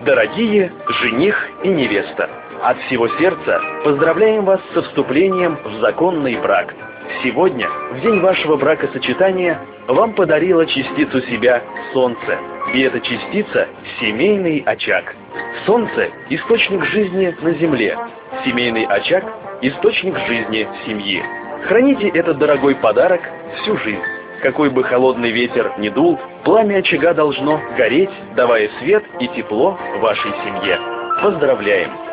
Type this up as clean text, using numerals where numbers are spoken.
Дорогие жених и невеста, от всего сердца поздравляем вас со вступлением в законный брак. Сегодня, в день вашего бракосочетания, вам подарило частицу себя Солнце. И эта частица – семейный очаг. Солнце – источник жизни на земле. Семейный очаг – источник жизни семьи. Храните этот дорогой подарок всю жизнь. Какой бы холодный ветер ни дул, пламя очага должно гореть, давая свет и тепло вашей семье. Поздравляем!